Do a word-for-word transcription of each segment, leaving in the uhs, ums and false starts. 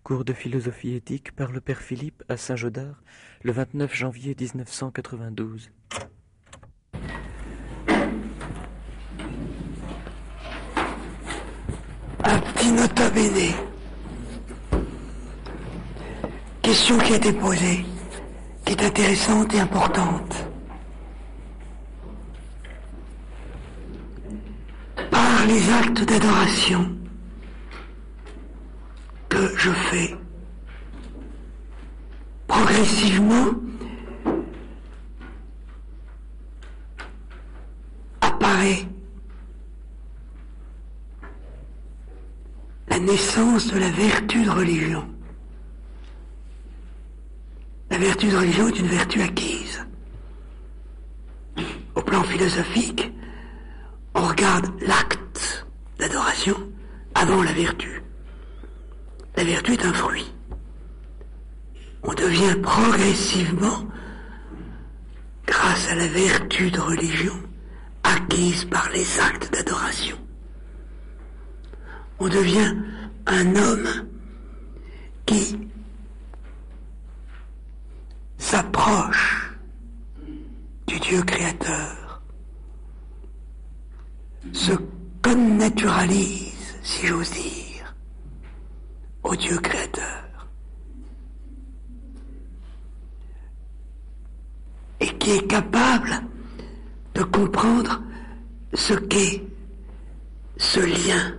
Cours de philosophie éthique par le père Philippe à Saint-Gaudard, le vingt-neuf janvier mille neuf cent quatre-vingt-douze. Un petit nota bene. Question qui a été posée, qui est intéressante et importante. Par les actes d'adoration que je fais, progressivement apparaît la naissance de la vertu de religion. La vertu de religion est une vertu acquise. Au plan philosophique, on regarde l'acte d'adoration avant la vertu. La vertu est un fruit. On devient progressivement, grâce à la vertu de religion, acquise par les actes d'adoration. On devient un homme qui s'approche du Dieu créateur, se connaturalise, si j'ose dire, au Dieu créateur, et qui est capable de comprendre ce qu'est ce lien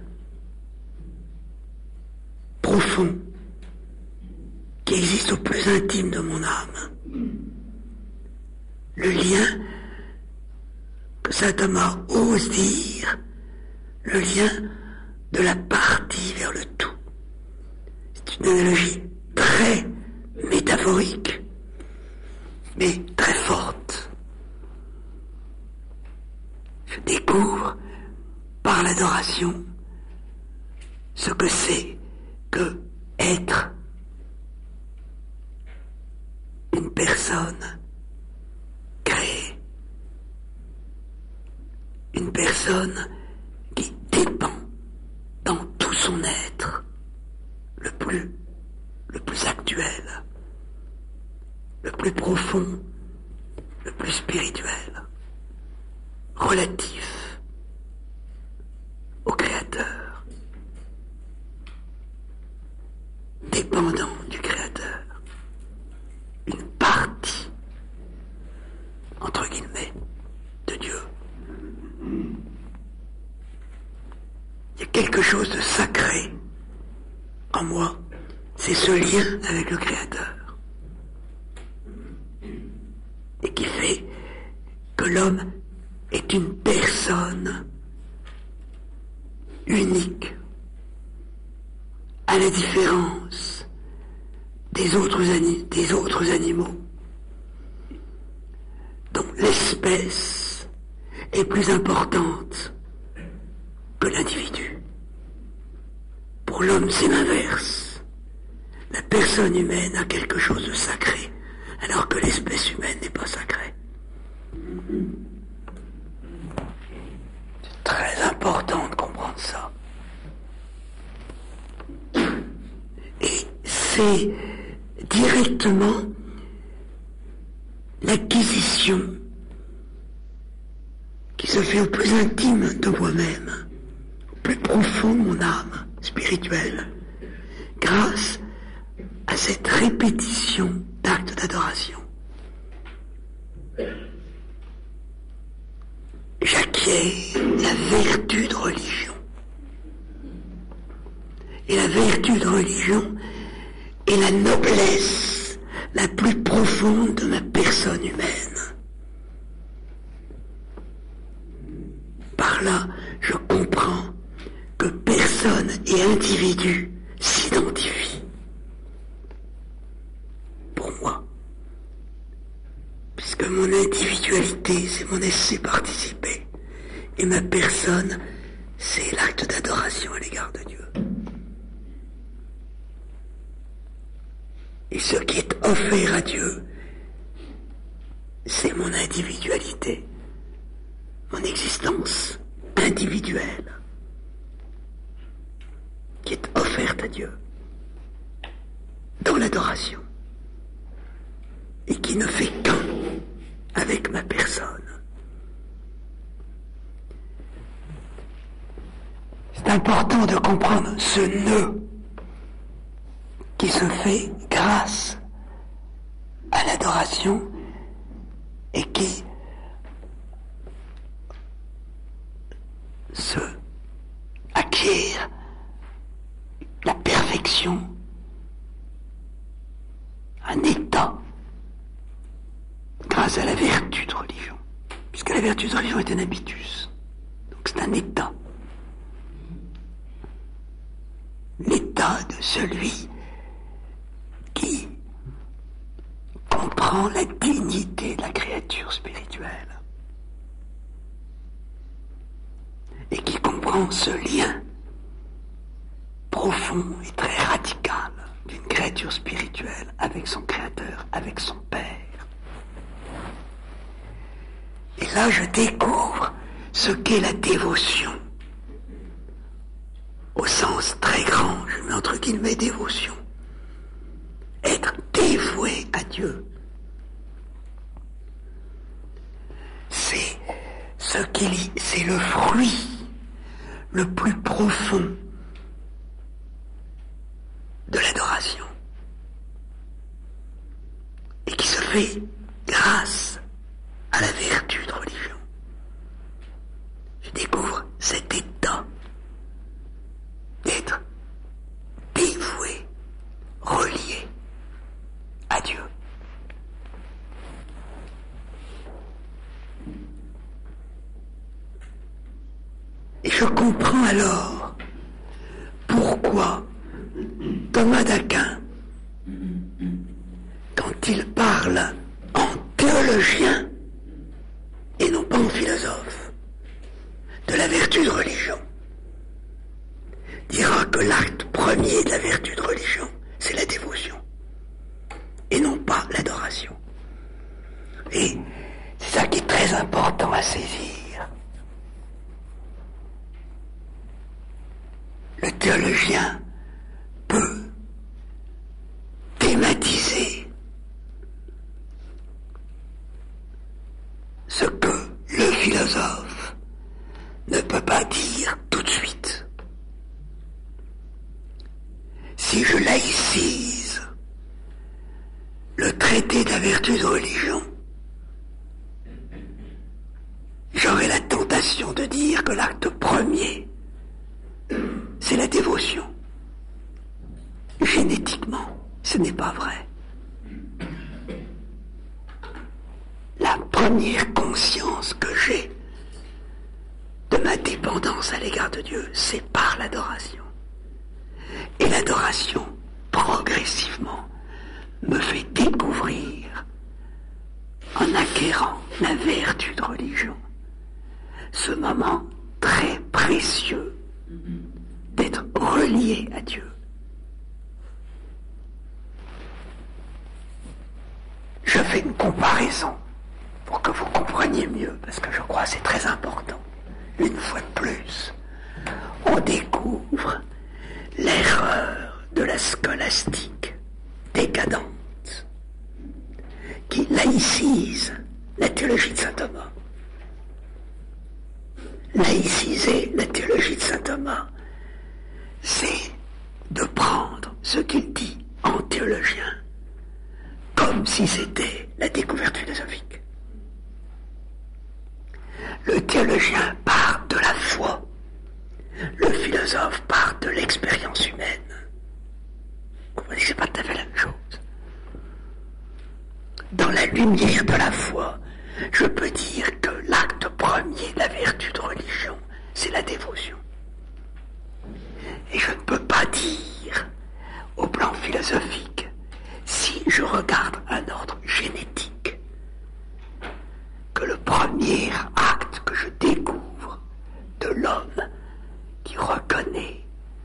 profond qui existe au plus intime de mon âme. Le lien que saint Thomas ose dire, le lien de la partie vers le tout. C'est une analogie très métaphorique, mais très forte. Je découvre par l'adoration ce que c'est que être une personne créée, une personne qui dépend dans tout son être, le plus, le plus actuel, le plus profond, le plus spirituel, relatif au Créateur, dépendant du Créateur, une partie, entre guillemets, de Dieu. Il y a quelque chose de sacré en moi, c'est ce lien avec le Créateur, et qui fait que l'homme est une personne unique, à la différence des autres, ani- des autres animaux, dont l'espèce est plus importante que l'individu. Pour l'homme, c'est l'inverse. La personne humaine a quelque chose de sacré, alors que l'espèce humaine n'est pas sacrée. C'est très important de comprendre ça. Et c'est directement l'acquisition qui se fait au plus intime de moi-même, au plus profond de mon âme spirituelle, grâce à cette répétition d'actes d'adoration. J'acquiers la vertu de religion. Et la vertu de religion est la noblesse la plus profonde de ma personne humaine. Par là, je comprends que personne et individu s'identifient pour moi. Puisque mon individualité, c'est mon essai participé. Et ma personne, c'est l'acte d'adoration à l'égard de Dieu. Et ce qui est offert à Dieu, c'est mon individualité, mon existence individuelle, qui est offerte à Dieu. l'adoration et qui ne fait qu'un avec ma personne. C'est important de comprendre ce nœud qui se fait grâce à l'adoration et qui se acquiert la perfection, un état, grâce à la vertu de religion, puisque la vertu de religion est un habitus, donc c'est un état, l'état de celui qui comprend la dignité de la créature spirituelle et qui comprend ce lien profond et très radical d'une créature spirituelle avec son Créateur, avec son Père. Et là, je découvre ce qu'est la dévotion, au sens très grand, je mets entre guillemets dévotion. Être dévoué à Dieu, c'est ce qu'il, c'est le fruit le plus profond de l'adoration et qui se fait grâce à la vertu de religion. Je découvre cet état d'être dévoué, relié à Dieu. Et je comprends alors pourquoi Thomas d'Aquin, quand il parle en théologien et non pas en philosophe de la vertu de religion, dira que l'acte premier de la vertu de religion, c'est la dévotion et non pas l'adoration. Et c'est ça qui est très important à saisir. Le théologien peut thématiser ce que le philosophe ne peut pas dire tout de suite. Si je laïcise le traité de la vertu de religion, j'aurai la tentation de dire que l'acte premier, c'est la dévotion. Génétiquement, ce n'est pas vrai. La première conscience que j'ai de ma dépendance à l'égard de Dieu, c'est par l'adoration. Et l'adoration, progressivement, me fait découvrir, en acquérant la vertu de religion, ce moment très précieux d'être relié à Dieu. Je fais une comparaison pour que vous compreniez mieux, parce que je crois que c'est très important. Une fois de plus, on découvre l'erreur de la scolastique décadente qui laïcise la théologie de saint Thomas. Laïciser la théologie de saint Thomas, c'est de prendre ce qu'il dit en théologien comme si c'était la découverte philosophique. Le théologien part de la foi, le philosophe part de l'expérience humaine. Vous comprenez que c'est pas tout à fait la même chose. Dans la lumière de la foi, je peux dire que l'acte premier de la vertu de religion, c'est la dévotion. Et je ne peux pas dire, au plan philosophique, si je regarde un ordre génétique, que le premier acte que je découvre de l'homme qui reconnaît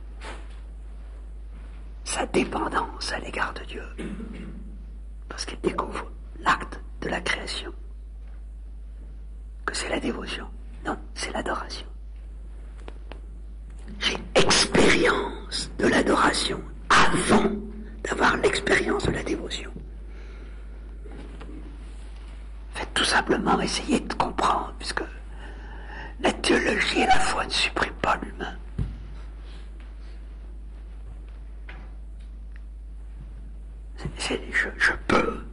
sa dépendance à l'égard de Dieu, parce qu'il découvre l'acte de la création, que c'est la dévotion. Non, c'est l'adoration. J'ai expérience de l'adoration avant d'avoir l'expérience de la dévotion. Faites tout simplement essayer de comprendre, puisque la théologie et la foi ne suppriment pas l'humain. C'est, je, je peux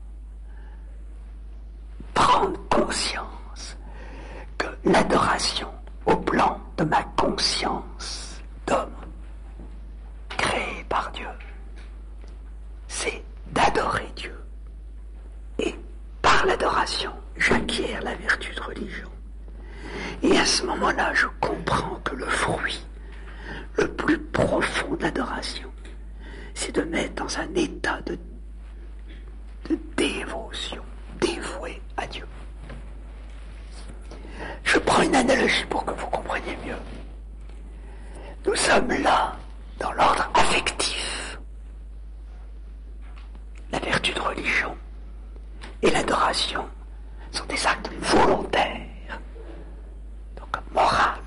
prendre conscience que l'adoration au plan de ma conscience d'homme créé par Dieu, c'est d'adorer Dieu. Et par l'adoration, j'acquiers la vertu de religion. Et à ce moment-là, je comprends que le fruit le plus profond de l'adoration, c'est de mettre dans un état de, de dévotion, dévoué à Dieu. Je prends une analogie pour que vous compreniez mieux. Nous sommes là dans l'ordre affectif. La vertu de religion et l'adoration sont des actes volontaires, donc moral.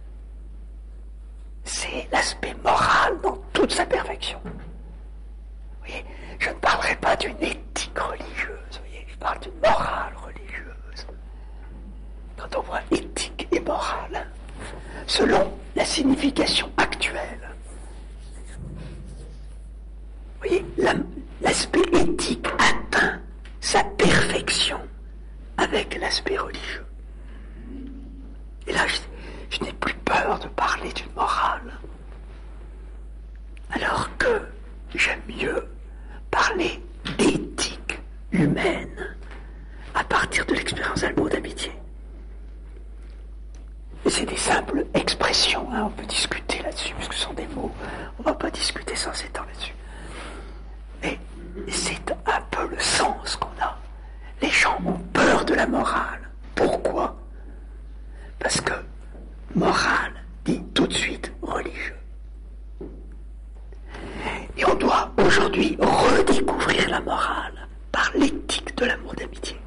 C'est l'aspect moral dans toute sa perfection. Vous voyez, je ne parlerai pas d'une éthique religieuse, vous voyez, je parle d'une morale religieuse. Quand on voit éthique et morale, selon la signification actuelle, vous voyez, la, l'aspect éthique atteint sa perfection avec l'aspect religieux. Et là, je, je n'ai plus peur de parler d'une morale, alors que j'aime mieux parler d'éthique humaine à partir de l'expérience d'amour d'amitié. Et c'est des simples expressions, hein, on peut discuter là-dessus, parce que ce sont des mots, on ne va pas discuter sans s'étendre là-dessus. Mais c'est un peu le sens qu'on a. Les gens ont peur de la morale. Pourquoi ? Parce que morale dit tout de suite religieux. Et on doit aujourd'hui redécouvrir la morale par l'éthique de l'amour d'amitié.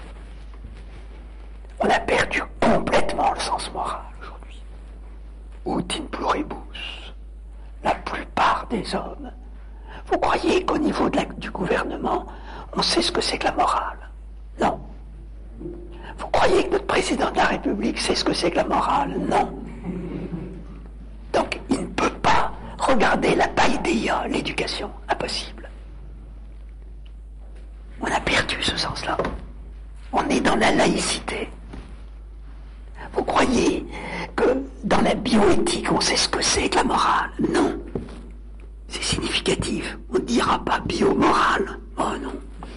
On a perdu complètement le sens moral aujourd'hui. Ut in pluribus. La plupart des hommes. Vous croyez qu'au niveau de la, du gouvernement, on sait ce que c'est que la morale ? Non. Vous croyez que notre président de la République sait ce que c'est que la morale ? Non. Donc il ne peut pas regarder la païdéia, l'éducation, impossible. On a perdu ce sens-là. On est dans la laïcité. Vous croyez que dans la bioéthique, on sait ce que c'est que la morale ? Non. C'est significatif. On ne dira pas biomorale. Oh non.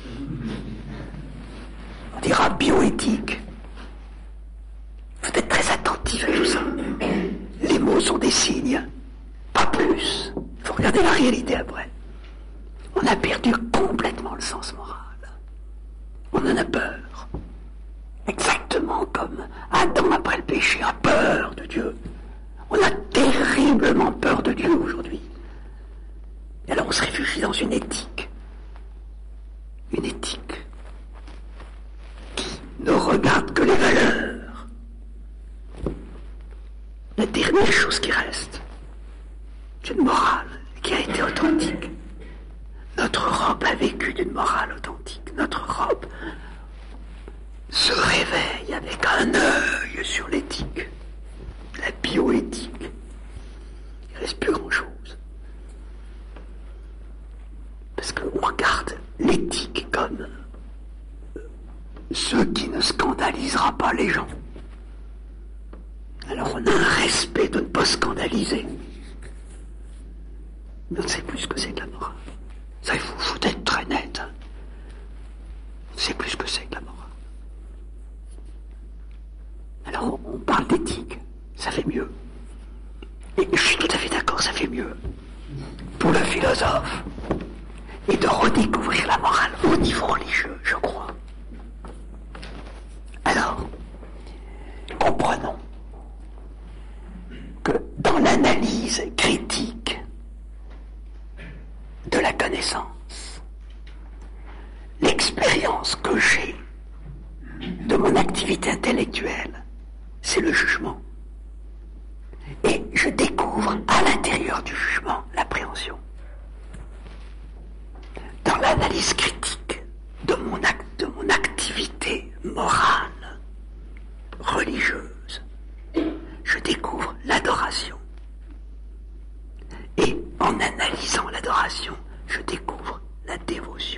On dira bioéthique. Faut être très attentif à tout ça. Les mots sont des signes, pas plus. Il faut regarder la réalité après. On a perdu complètement le sens moral. On en a peur. Exactement comme Adam après le péché a peur de Dieu. On a terriblement peur de Dieu aujourd'hui. Et alors on se réfugie dans une éthique. Une éthique qui ne regarde que les valeurs. La dernière chose qui reste, c'est une morale qui a été authentique. Notre Europe a vécu d'une morale authentique. Notre Europe se réveille avec un œil sur l'éthique, la bioéthique. Il ne reste plus grand-chose. Parce qu'on regarde l'éthique comme ce qui ne scandalisera pas les gens. Alors on a un respect de ne pas scandaliser. Mais on ne sait plus ce que c'est que la morale. Ça, il faut, faut être très net. Hein. On ne sait plus ce que c'est que la morale. Alors on parle d'éthique, ça fait mieux. Et je suis tout à fait d'accord, ça fait mieux. Pour le philosophe. Et de redécouvrir la morale au niveau religieux, je crois. Alors, comprenons que dans l'analyse critique de la connaissance, l'expérience que j'ai de mon activité intellectuelle, c'est le jugement. Et je découvre à l'intérieur du jugement l'appréhension. religieuse, je découvre l'adoration. Et en analysant l'adoration, je découvre la dévotion.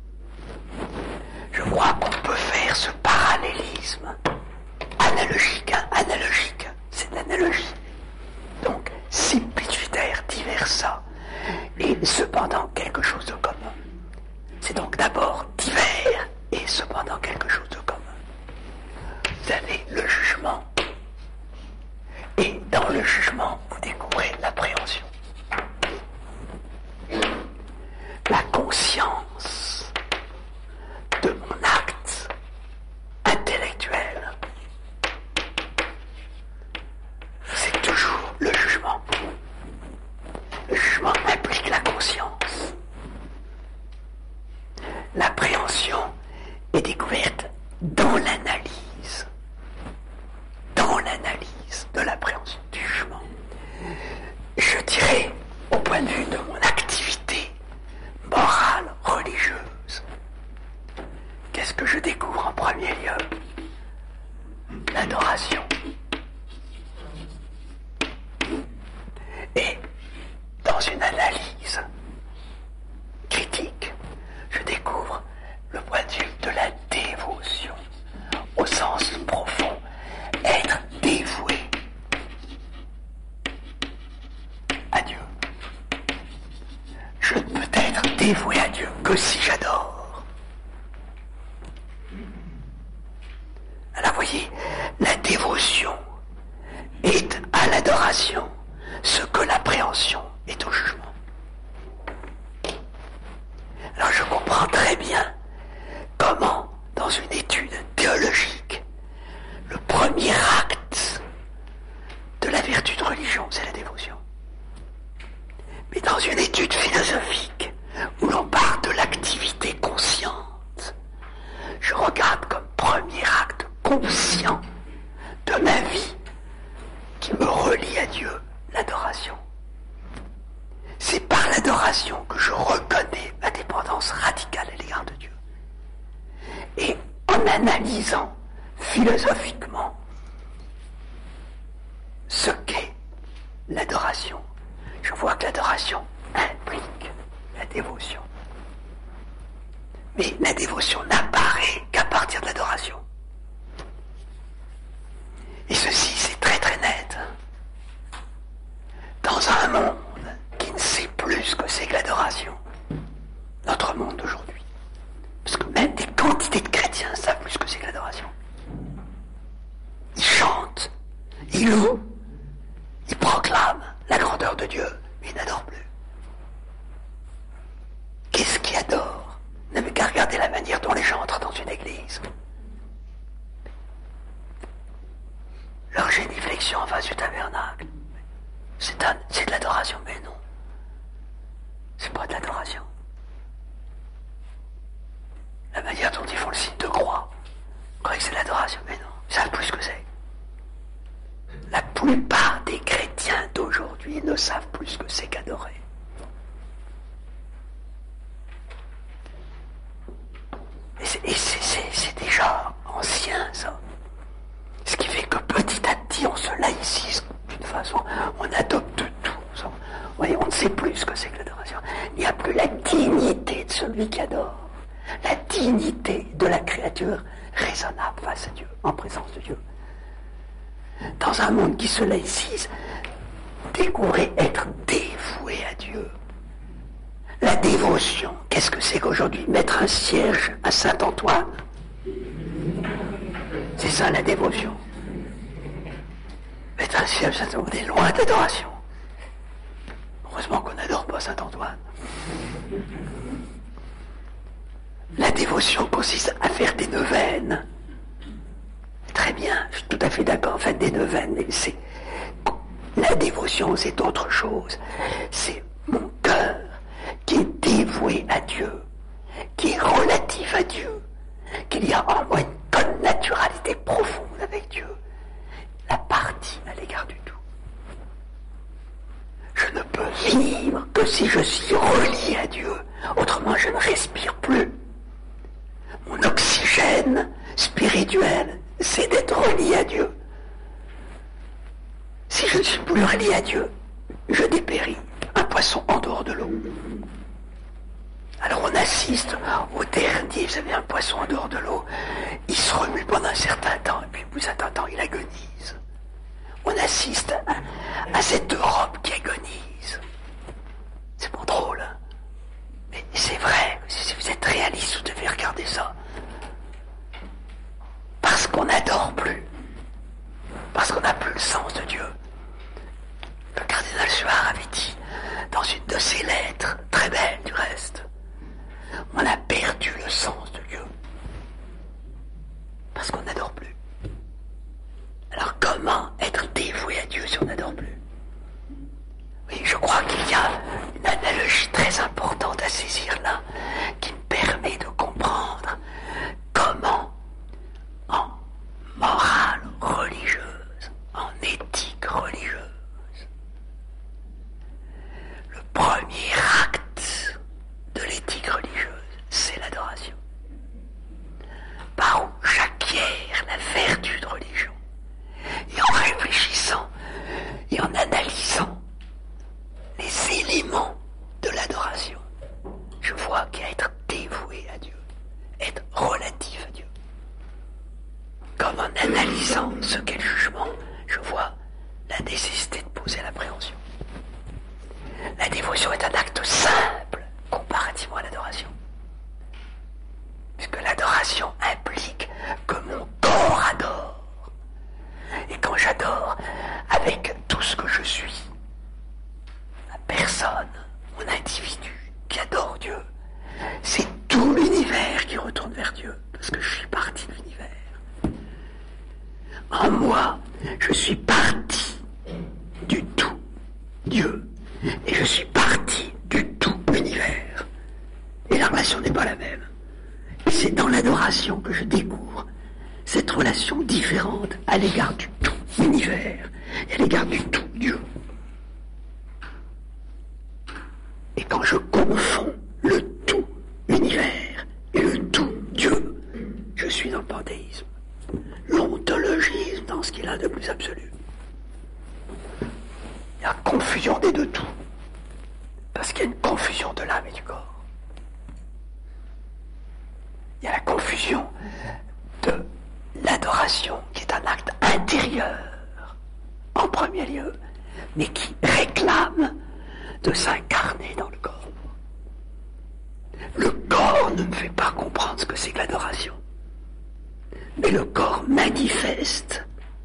Je crois qu'on peut faire ce parallélisme analogique, hein, analogique, c'est de l'analogie. Donc, simpliciter diversa, et cependant quelque chose de commun. C'est donc d'abord divers, et cependant quelque chose de commun. Vous avez le jugement, et dans le jugement, vous découvrez l'appréhension. La conscience de mon acte intellectuel, c'est toujours le jugement. Le jugement implique la conscience. L'appréhension est découverte dans l'analyse. Dans l'analyse de l'appréhension, du jugement. Je dirais, au point de vue de mon activité morale, religieuse, qu'est-ce que je découvre en premier lieu? L'adoration. Et dans une analyse critique, je découvre le point de vue de la dévotion, au sens profond, être dévoué à Dieu. Je ne peux être dévoué à Dieu que si j'adore. Alors voyez, la dévotion est à l'adoration ce que l'appréhension est au jugement. Alors je comprends très bien comment, dans une étude théologique, le premier acte de la vertu de religion, c'est la dévotion. Mais dans une étude philosophique, où l'on parle de l'activité consciente, je regarde comme premier acte conscient de ma vie qui me relie à Dieu, l'adoration. C'est par l'adoration que je reconnais ma dépendance radicale à l'égard de Dieu. Et en analysant philosophiquement ce qu'est l'adoration, je vois que l'adoration implique la dévotion. Mais la dévotion n'apparaît qu'à partir de l'adoration. Et ceci, c'est très très net. Dans un monde qui ne sait plus ce que c'est que l'adoration, notre monde d'aujourd'hui, parce que même des quantités de chrétiens ne savent plus ce que c'est que l'adoration. Ils chantent, ils louent, ils proclament la grandeur de Dieu, mais ils n'adorent plus. Qu'est-ce qui adore? N'avez qu'à regarder la manière dont les gens entrent dans une église. Leur génuflexion en face du tabernacle. C'est, un, c'est de l'adoration, mais non. C'est pas de l'adoration. La manière dont ils font le signe de croix. Vous croyez que c'est de l'adoration, mais non. Ils savent plus ce que c'est. La plupart des chrétiens d'aujourd'hui ne savent plus ce que c'est qu'adorer. Et c'est, et c'est, c'est, c'est déjà ancien, ça. Ce qui fait que petit à petit, on se laïcise d'une façon, on adopte tout. Ça. Vous voyez, on ne sait plus ce que c'est que l'adoration. Il n'y a plus la dignité de celui qui adore. La dignité de la créature raisonnable face à Dieu, en présence de Dieu. Dans un monde qui se laïcise, découvrez être dévoué à Dieu. La dévotion, qu'est-ce que c'est qu'aujourd'hui? Mettre un siège à Saint-Antoine. C'est ça la dévotion. Mettre un siège à Saint-Antoine, on est loin d'adoration. Heureusement qu'on n'adore pas Saint-Antoine. La dévotion consiste à faire des neuvaines. Très bien, je suis tout à fait d'accord, faites des neuvaines, mais c'est... La dévotion, c'est autre chose. C'est mon cœur qui est dévoué à Dieu, qui est relatif à Dieu, qu'il y a en moi une connaturalité profonde avec Dieu, la partie à l'égard du tout. Je ne peux vivre que si je suis relié à Dieu, autrement je ne respire plus. Mon oxygène spirituel c'est d'être relié à Dieu. Si je ne suis plus relié à Dieu, je dépéris, un poisson en dehors de l'eau. Alors on assiste au dernier, vous savez, un poisson en dehors de l'eau, il se remue pendant un certain temps, et puis au bout d'un certain temps, il agonise. On assiste à, à cette Europe qui agonise. C'est pas drôle, hein? Mais c'est vrai, si vous êtes réaliste, vous devez regarder ça. Parce qu'on n'adore plus. Parce qu'on n'a plus le sens de Dieu. Le cardinal Suard avait dit, dans une de ses lettres, très belle du reste, on a perdu le sens de Dieu. Parce qu'on n'adore plus. Alors comment être dévoué à Dieu si on n'adore plus? Oui, je crois qu'il y a une analogie très importante à saisir là, qui me permet de comprendre comment, en morale religieuse, en éthique religieuse, le premier acte de l'éthique religieuse, c'est l'adoration. Par où j'acquiers la vertu de religion. Et en réfléchissant et en analysant les éléments de l'adoration, je vois qu'il y a être dévoué à Dieu, être relatif à Dieu. Comme en analysant ce qu'est le jugement, je vois la nécessité de poser l'appréhension. La dévotion est un acte simple comparativement à l'adoration. Puisque l'adoration implique que mon corps adore. Et quand j'adore avec tout ce que je suis, la personne, mon individu qui adore Dieu, c'est tout l'univers qui retourne vers Dieu, parce que je suis partie de l'univers. En moi, je suis partie du tout Dieu, et je suis partie du tout univers. Et la relation n'est pas la même. Et c'est dans l'adoration que je découvre cette relation différente à l'égard du tout univers et à l'égard du tout Dieu. Et quand je confonds le tout univers et le tout Dieu, je suis dans le panthéisme, l'ontologisme dans ce qu'il a de plus absolu. Il y a confusion des deux tout, parce qu'il y a une confusion de l'âme et du corps. Il y a la confusion de l'adoration, qui est un acte intérieur, en premier lieu, mais qui réclame de s'incarner dans le corps. Le corps ne me fait pas comprendre ce que c'est que l'adoration, mais le corps manifeste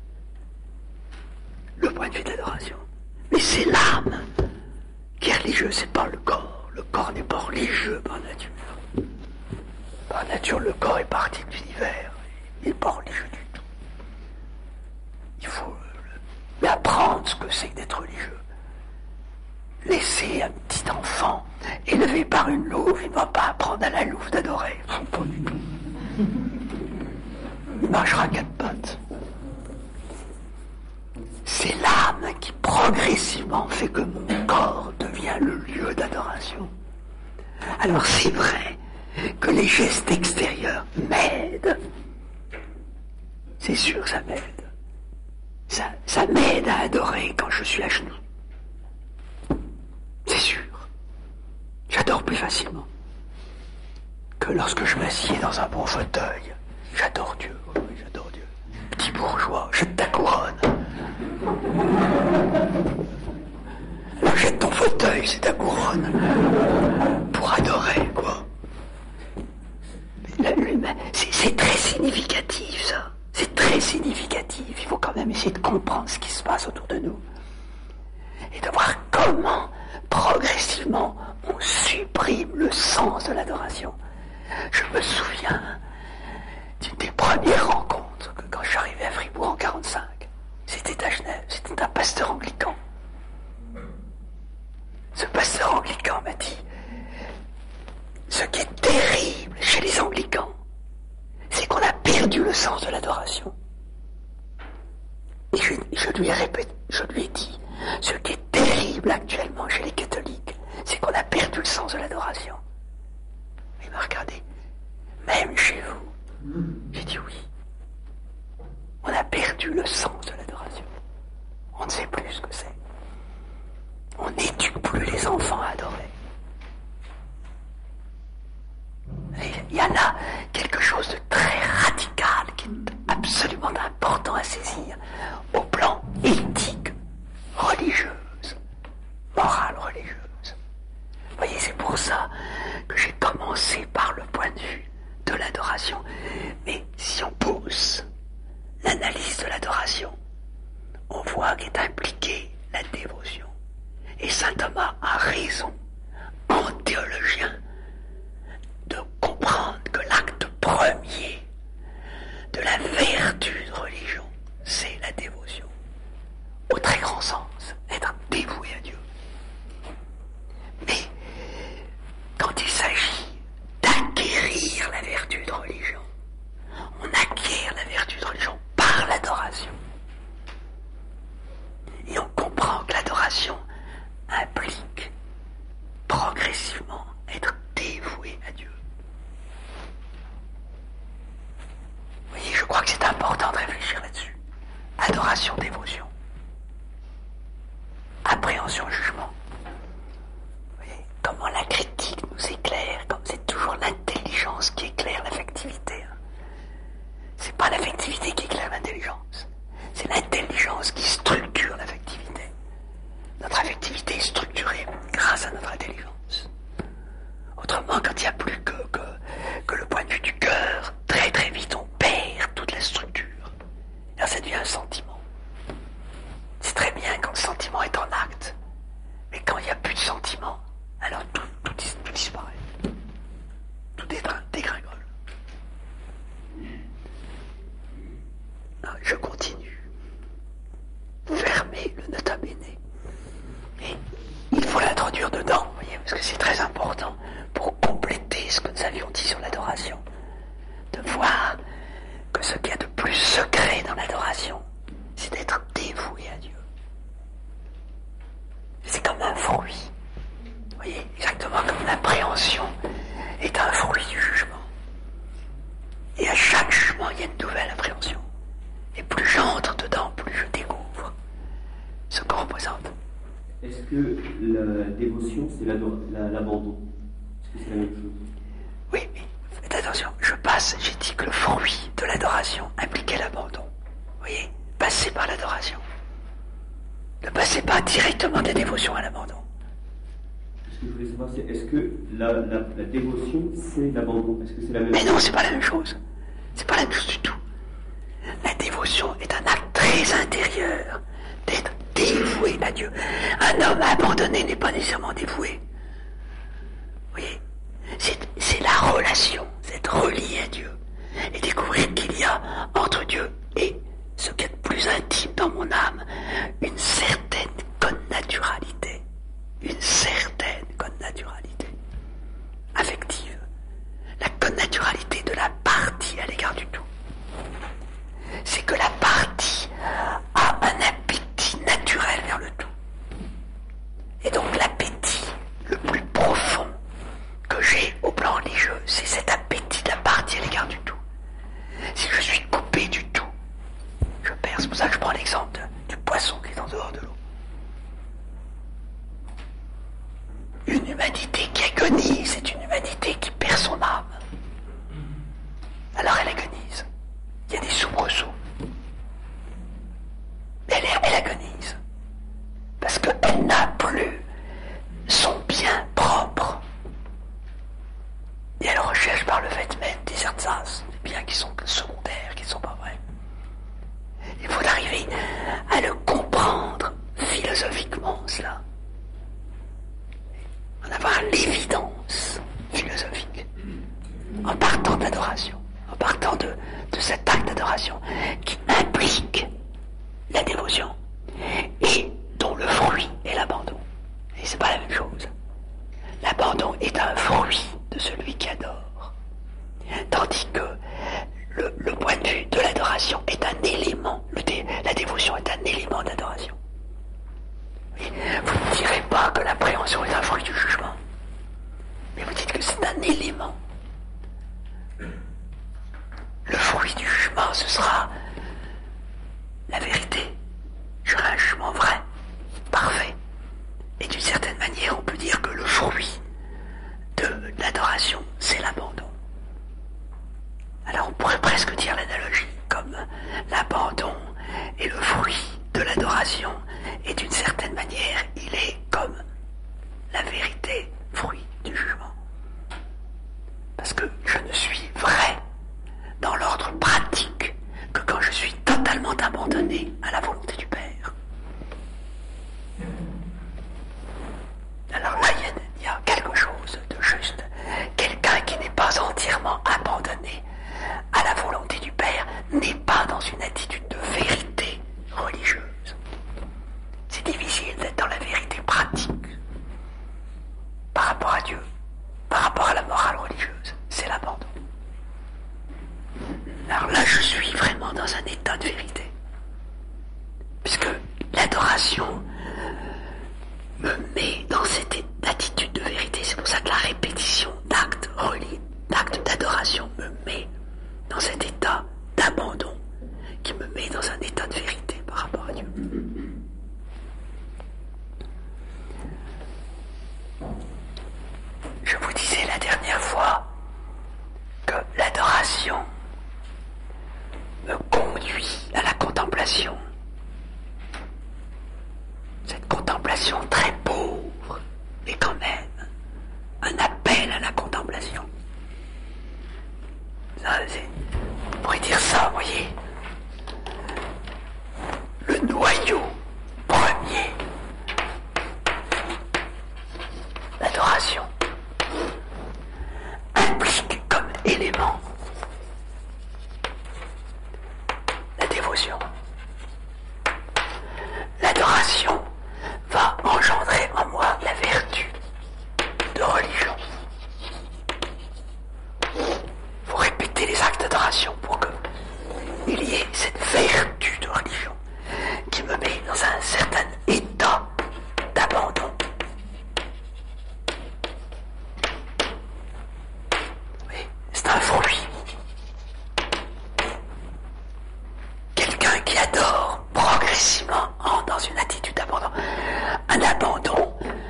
le point de vue de l'adoration. Mais c'est l'âme qui est religieuse, c'est pas le corps. Le corps n'est pas religieux par nature. Par nature, le corps est parti de l'univers. Il n'est pas religieux du tout. Il faut lui apprendre ce que c'est que d'être religieux. Laisser un petit enfant élevé par une louve, il ne va pas apprendre à la louve d'adorer. Pas du tout. Il marchera à quatre pattes. C'est l'âme qui progressivement fait que mon corps devient le lieu d'adoration. Alors c'est vrai que les gestes extérieurs m'aident. C'est sûr, ça m'aide. Ça, ça m'aide à adorer quand je suis à genoux. C'est sûr. J'adore plus facilement que lorsque je m'assieds dans un bon fauteuil. J'adore Dieu, oui, j'adore Dieu. Petit bourgeois, jette ta couronne. Alors jette ton fauteuil, c'est ta couronne. Pour adorer, quoi. C'est, c'est très significatif, ça. C'est très significatif. Il faut quand même essayer de comprendre ce qui se passe autour de nous. Et de voir comment, progressivement, on supprime le sens de l'adoration. Je me souviens d'une des premières rencontres que quand je suis arrivé à Fribourg en quarante-cinq, c'était à Genève, c'était un pasteur anglican. Ce pasteur anglican m'a dit, ce qui est terrible chez les anglicans, c'est qu'on a perdu le sens de l'adoration. Et je, je lui ai répété, je lui ai dit, ce qui est terrible actuellement chez les catholiques, c'est qu'on a perdu le sens de l'adoration. Il m'a regardé, même chez vous. J'ai dit oui. perdu le sens de l'adoration. On ne sait plus ce que c'est. On n'éduque plus les enfants à adorer. Il y a là quelque chose de très radical qui est absolument important à saisir au plan éthique, religieuse, morale religieuse. Vous voyez, c'est pour ça que j'ai commencé par le point de vue de l'adoration. Mais si on pousse l'analyse de l'adoration, on voit qu'est impliquée la dévotion. Et saint Thomas a raison, en théologien, de comprendre que l'acte premier de la vertu de religion, c'est la dévotion. Au très grand sens, être dévoué à Dieu. Mais quand il s'agit d'acquérir la vertu de religion, on acquiert la vertu de religion par l'adoration. Et on comprend que l'adoration implique progressivement être dévoué à Dieu. Vous voyez, je crois que c'est important de réfléchir là-dessus. Adoration, dévotion. Appréhension, jugement. Vous voyez, comment la critique nous éclaire, comme c'est toujours l'intelligence qui éclaire l'affectivité. C'est pas l'affectivité qui éclaire l'intelligence. C'est l'intelligence qui structure l'affectivité. Notre affectivité est structurée grâce à notre intelligence. Autrement, quand il n'y a plus que, que, que le point de vue du cœur, très très vite on perd toute la structure. Là, ça devient un sentiment. C'est très bien quand le sentiment est en acte. Mais quand il n'y a plus de sentiment, alors tout, tout, tout disparaît. Tout dégringole. Je continue. Fermez le nota bene. Et il faut l'introduire dedans, vous voyez, parce que c'est très important pour compléter ce que nous avions dit sur l'adoration. De voir que ce qu'il y a de plus secret dans l'adoration, c'est d'être dévoué à Dieu. C'est comme un fruit. Vous voyez, exactement comme l'appréhension est un fruit du jugement. Et à chaque jugement, il y a une nouvelle appréhension. Et plus j'entre dedans, plus je découvre ce qu'on représente. Est-ce que la dévotion, c'est l'abandon? Est-ce que c'est la même chose? Oui, mais faites attention, je passe, j'ai dit que le fruit de l'adoration impliquait l'abandon. Vous voyez, passer par l'adoration. Ne passez pas directement de la dévotion à l'abandon. Ce que je voulais savoir, c'est est-ce que la, la, la dévotion, c'est l'abandon? Est-ce que c'est la même mais chose? non, c'est pas la même chose. C'est pas la même chose du tout. La dévotion est un acte très intérieur d'être dévoué à Dieu. Un homme abandonné n'est pas nécessairement dévoué. Vous voyez, c'est, c'est la relation, c'est être relié à Dieu et découvrir qu'il y a entre Dieu et ce qui est de plus intime dans mon âme une certaine connaturalité, une certaine connaturalité affective, la connaturalité de la partie à l'égard du tout. C'est que la partie a un appétit naturel vers le tout. Et donc l'appétit le plus profond que j'ai au plan religieux, c'est cet appétit de la partie à l'égard du tout. Si je suis coupé du tout, je perds. C'est pour ça que je prends l'exemple du poisson qui est en dehors de l'eau. Une humanité qui agonise, c'est une humanité qui perd son âme. Alors elle agonise. Il y a des soubresauts. Elle, elle agonise. Parce qu'elle n'a plus son bien propre. Et elle recherche par le fait même des ersatz, des biens qui sont secondaires, qui ne sont pas vrais. Il faut arriver à le comprendre philosophiquement, cela. En avoir l'évidence philosophique. En partant de l'adoration. En partant de, de cet acte d'adoration qui implique la dévotion et dont le fruit est l'abandon. Et c'est pas la même chose. L'abandon est un fruit de celui qui adore. Tandis que le, le point de vue de l'adoration est un élément, le dé, la dévotion est un élément d'adoration. Vous ne direz pas que l'appréhension est un fruit du jugement, mais vous dites que c'est un élément. Le fruit du jugement, ce sera difficile d'être dans la vérité pratique par rapport à Dieu, par rapport à la morale religieuse, c'est l'abandon. Alors là, je suis vraiment dans un état de vérité, puisque l'adoration me met dans cette attitude de vérité. C'est pour ça que la répétition d'actes religieux, d'actes d'adoration me met dans cet état d'abandon qui me met dans un état de vérité par rapport à Dieu. Je vous disais la dernière fois que l'adoration me conduit à la contemplation. Cette contemplation très pauvre est quand même un appel à la contemplation. Ça, c'est, on pourrait dire ça, vous voyez. Le noyau premier, l'adoration, implique comme élément la dévotion. L'adoration va engendrer en moi la vertu de religion. Il faut répéter les actes d'adoration pour qu'il y ait cette vertu de religion qui me met dans un certain état d'abandon. Oui, c'est un fruit. Quelqu'un qui adore progressivement entre dans une attitude d'abandon. Un abandon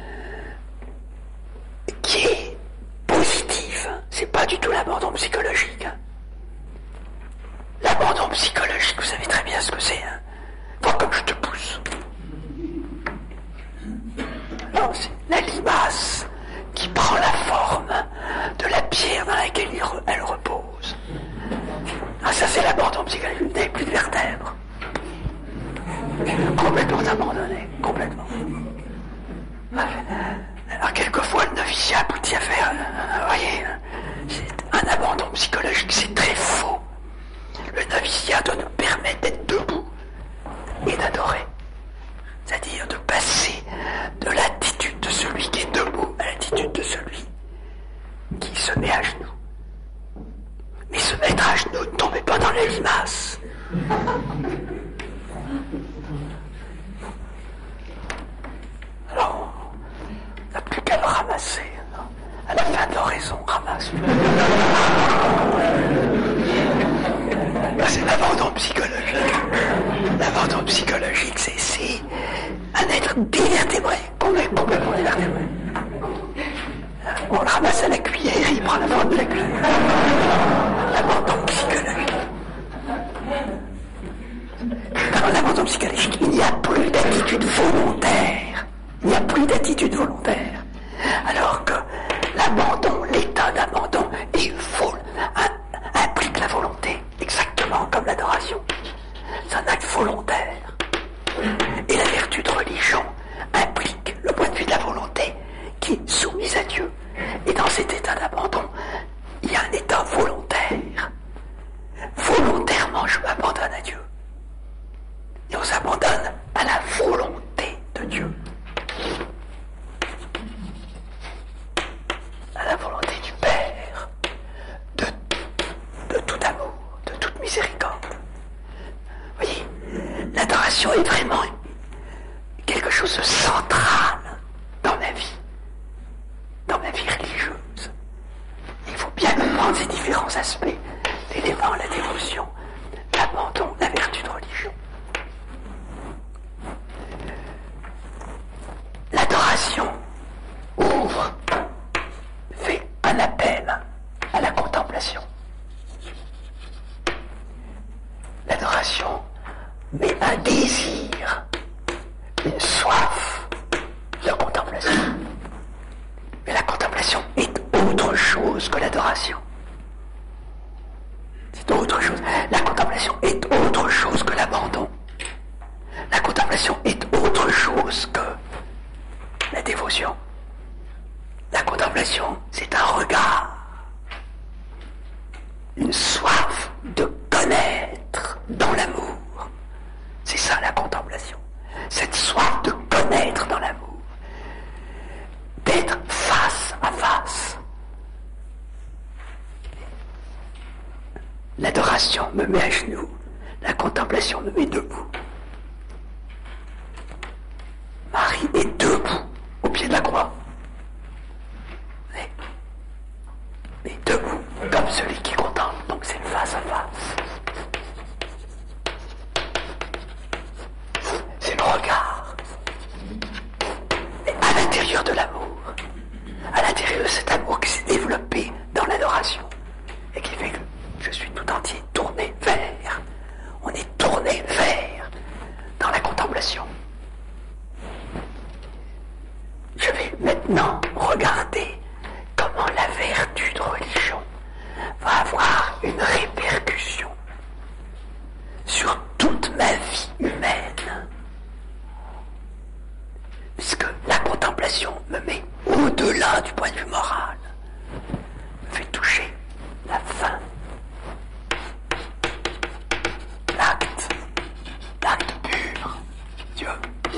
qui est positif. C'est pas du tout l'abandon psychologique. L'abandon psychologique, vous savez très bien ce que c'est. Hein. Voir comme je te pousse. Non, c'est la limace qui prend la forme de la pierre dans laquelle elle repose. Ah, ça c'est l'abandon psychologique. Vous n'avez plus de vertèbres. Complètement abandonné, complètement. Alors quelquefois le noviciat aboutit à faire, vous voyez, c'est un abandon psychologique, c'est très faux. Le noviciat doit nous permettre d'être debout et d'adorer. C'est-à-dire de passer de l'attitude de celui qui est debout à l'attitude de celui qui se met à genoux. Mais se mettre à genoux, ne tombez pas dans la limace. Alors, on n'a plus qu'à le ramasser. Non, à la fin de l'oraison, ramasse. C'est l'abandon psychologique. L'abandon psychologique, c'est, c'est un être dévertébré, complètement dévertébré. On le ramasse à la cuillère, il prend la forme de la cuillère. L'abandon psychologique. Dans l'abandon psychologique, il n'y a plus d'attitude volontaire. Il n'y a plus d'attitude volontaire. Alors que l'abandon, l'état d'abandon, est full, implique la volonté, exactement comme l'adoration. C'est un acte volontaire. Et la vertu de religion implique le point de vue de la volonté qui est soumise à Dieu. Et dans cet état d'abandon, il y a un état volontaire. Volontairement, je m'abandonne à Dieu. Et on s'abandonne à la volonté de Dieu. À la volonté du Père, de, de tout amour, de toute miséricorde. Vous voyez, l'adoration est vraiment quelque chose de central dans ma vie, dans ma vie religieuse. Il faut bien comprendre ces différents aspects, l'élément, la dévotion, l'abandon, la vertu de religion. L'adoration ouvre, fait un appel à la contemplation. L'adoration met un désir, une soif contemplation. Je vais maintenant regarder comment la vertu de religion va avoir une répercussion sur toute ma vie humaine. Puisque la contemplation me met au-delà du point de vue moral, me fait toucher la fin, l'acte, l'acte pur, Dieu.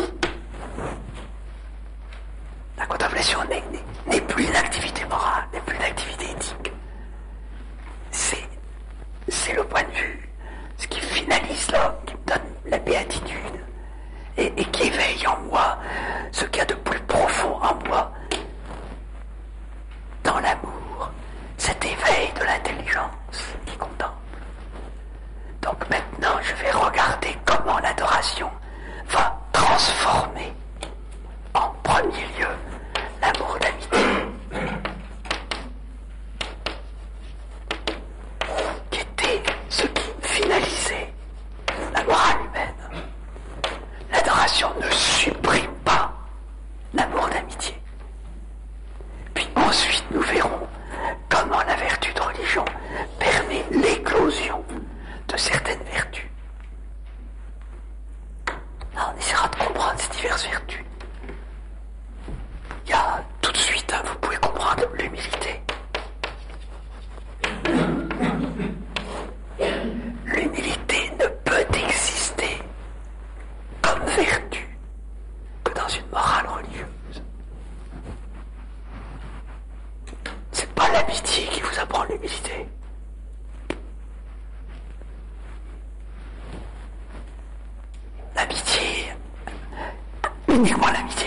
La contemplation n'est, n'est, n'est plus une activité morale, n'est plus une activité éthique. C'est, c'est le point de vue, ce qui finalise l'homme, qui me donne la béatitude, et, et qui éveille en moi ce qu'il y a de plus profond en moi, dans l'amour, cet éveil de l'intelligence qui contemple. Donc maintenant, je vais regarder comment l'adoration va transformer, en premier lieu, l'amour d'amitié, qui était ce qui finalisait la morale humaine. L'adoration ne supprime pas l'amour d'amitié. Puis ensuite, nous verrons comment la vertu de religion permet l'éclosion de certaines vertus. Là, on essaiera de comprendre ces diverses vertus. Il y a tout de suite, hein, vous pouvez comprendre l'humilité. L'humilité ne peut exister comme vertu que dans une morale religieuse. C'est pas l'amitié qui vous apprend l'humilité. L'amitié, uniquement l'amitié